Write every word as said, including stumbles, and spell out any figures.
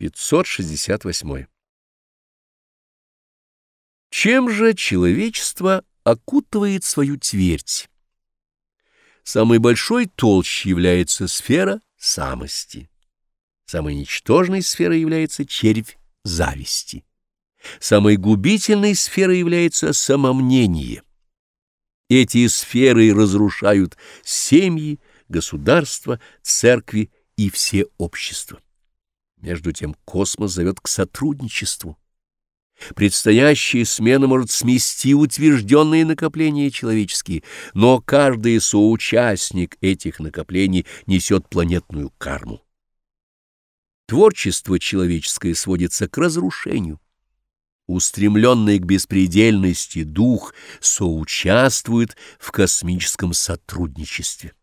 пятьсот шестьдесят восьмой. Чем же человечество окутывает свою твердь? Самой большой толщей является сфера самости. Самой ничтожной сферой является червь зависти. Самой губительной сферой является самомнение. Эти сферы разрушают семьи, государства, церкви и все общества. Между тем космос зовет к сотрудничеству. Предстоящая смена может смести утвержденные накопления человеческие, но каждый соучастник этих накоплений несет планетную карму. Творчество человеческое сводится к разрушению. Устремленный к беспредельности дух соучаствует в космическом сотрудничестве.